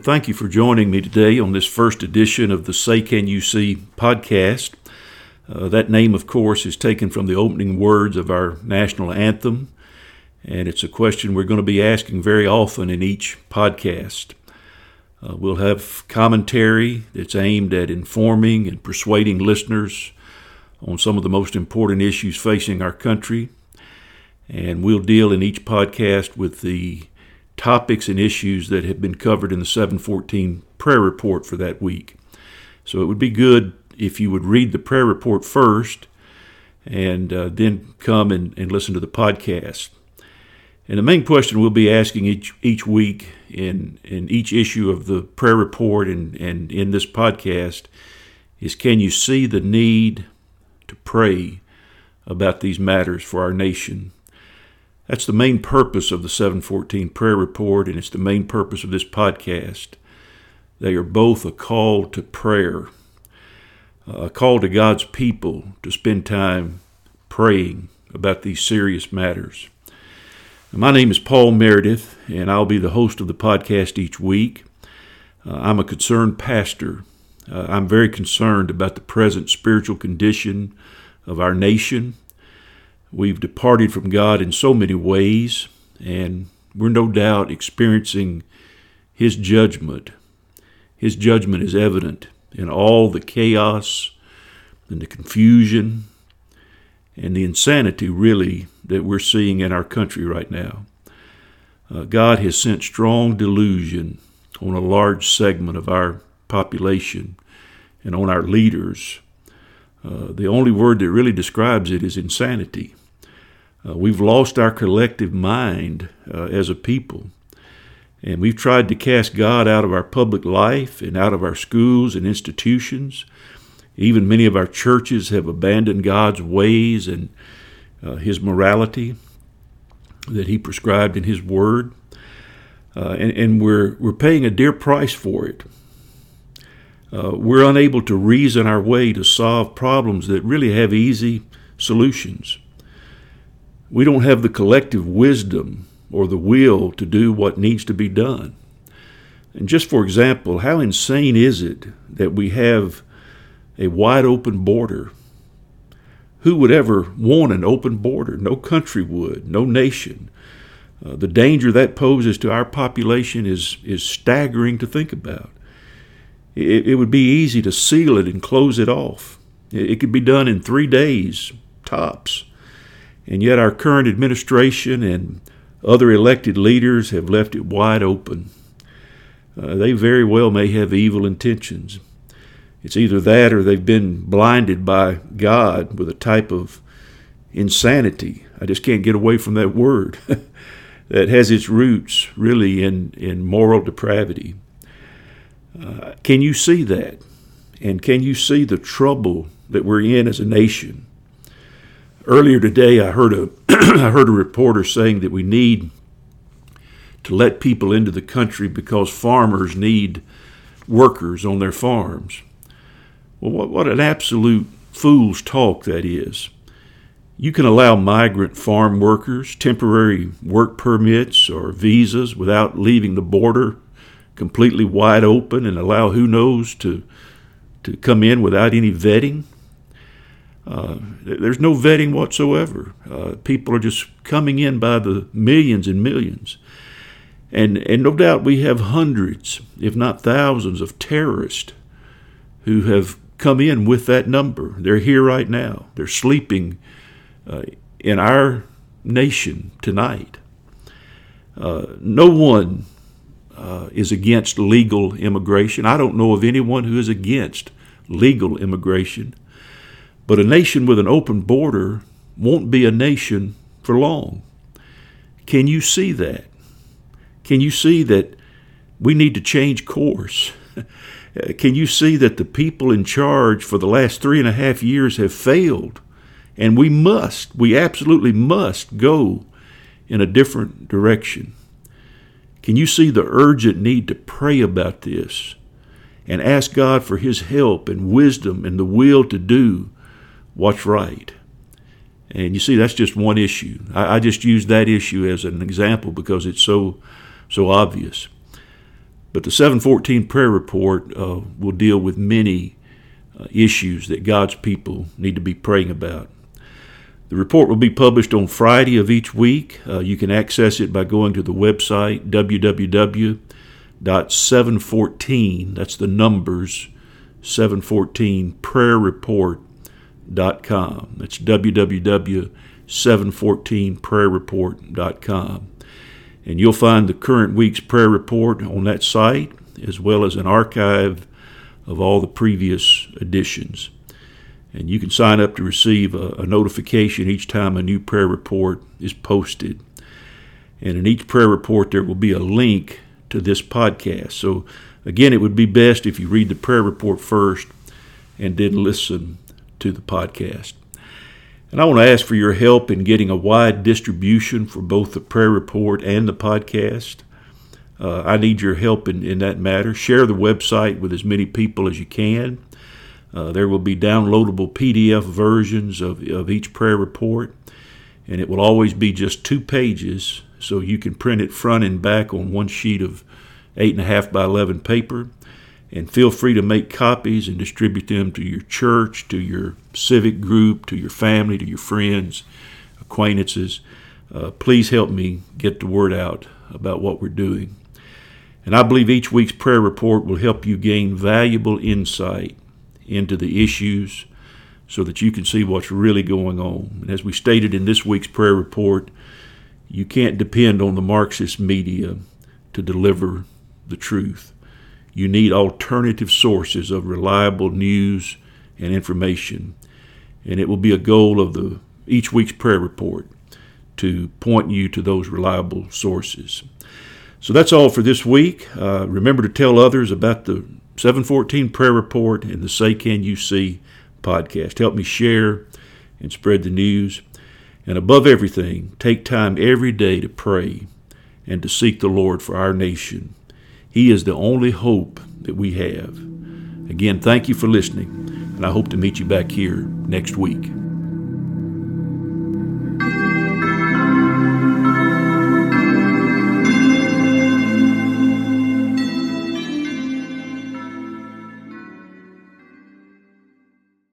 thank you for joining me today on this first edition of the Say Can You See podcast. That name, of course, is taken from the opening words of our national anthem, and it's a question we're going to be asking very often in each podcast. We'll have commentary that's aimed at informing and persuading listeners on some of the most important issues facing our country, and we'll deal in each podcast with the topics and issues that have been covered in the 714 prayer report for that week. So it would be good if you would read the prayer report first and then come and listen to the podcast. And the main question we'll be asking each week in each issue of the prayer report and in this podcast is, can you see the need to pray about these matters for our nation? That's the main purpose of the 714 prayer report, and it's the main purpose of this podcast. They are both a call to prayer, a call to God's people to spend time praying about these serious matters. My name is Paul Meredith, and I'll be the host of the podcast each week. I'm a concerned pastor. I'm very concerned about the present spiritual condition of our nation. We've departed from God in so many ways, and we're no doubt experiencing His judgment. His judgment is evident in all the chaos and the confusion and the insanity, really, that we're seeing in our country right now. God has sent strong delusion on a large segment of our population and on our leaders. The only word that really describes it is insanity. We've lost our collective mind as a people, and we've tried to cast God out of our public life and out of our schools and institutions. Even many of our churches have abandoned God's ways and His morality that He prescribed in His Word, and we're paying a dear price for it. We're unable to reason our way to solve problems that really have easy solutions. We don't have the collective wisdom or the will to do what needs to be done. And just for example, how insane is it that we have a wide open border? Who would ever want an open border? No country would, no nation. The danger that poses to our population is staggering to think about. It would be easy to seal it and close it off. It could be done in 3 days, tops. And yet our current administration and other elected leaders have left it wide open. They very well may have evil intentions. It's either that or they've been blinded by God with a type of insanity. I just can't get away from that word that has its roots really in moral depravity. Can you see that? And can you see the trouble that we're in as a nation? Earlier today, I heard a reporter saying that we need to let people into the country because farmers need workers on their farms. Well, what an absolute fool's talk that is. You can allow migrant farm workers temporary work permits or visas without leaving the border completely wide open and allow who knows to come in without any vetting. There's no vetting whatsoever. People are just coming in by the millions and millions. And no doubt we have hundreds, if not thousands, of terrorists who have come in with that number. They're here right now. They're sleeping in our nation tonight. No one is against legal immigration. I don't know of anyone who is against legal immigration. But a nation with an open border won't be a nation for long. Can you see that? Can you see that we need to change course? Can you see that the people in charge for the last 3.5 years have failed? And we absolutely must go in a different direction. Can you see the urgent need to pray about this and ask God for His help and wisdom and the will to do what's right? And you see, that's just one issue. I just use that issue as an example because it's so obvious. But the 714 prayer report will deal with many issues that God's people need to be praying about. The report will be published on Friday of each week. You can access it by going to the website www.714, that's the numbers, 714prayerreport.com. That's www.714prayerreport.com. And you'll find the current week's prayer report on that site, as well as an archive of all the previous editions. And you can sign up to receive a notification each time a new prayer report is posted. And in each prayer report, there will be a link to this podcast. So again, it would be best if you read the prayer report first and then listen to the podcast. And I want to ask for your help in getting a wide distribution for both the prayer report and the podcast. I need your help in that matter. Share the website with as many people as you can. There will be downloadable PDF versions of each prayer report, and it will always be just 2 pages, so you can print it front and back on one sheet of 8.5 by 11 paper. And feel free to make copies and distribute them to your church, to your civic group, to your family, to your friends, acquaintances. Please help me get the word out about what we're doing. And I believe each week's prayer report will help you gain valuable insight into the issues so that you can see what's really going on. And as we stated in this week's prayer report, you can't depend on the Marxist media to deliver the truth. You need alternative sources of reliable news and information. And it will be a goal of each week's prayer report to point you to those reliable sources. So that's all for this week. Remember to tell others about the 714 prayer report and the Say Can You See podcast. Help me share and spread the news. And above everything, take time every day to pray and to seek the Lord for our nation. He is the only hope that we have. Again, thank you for listening, and I hope to meet you back here next week.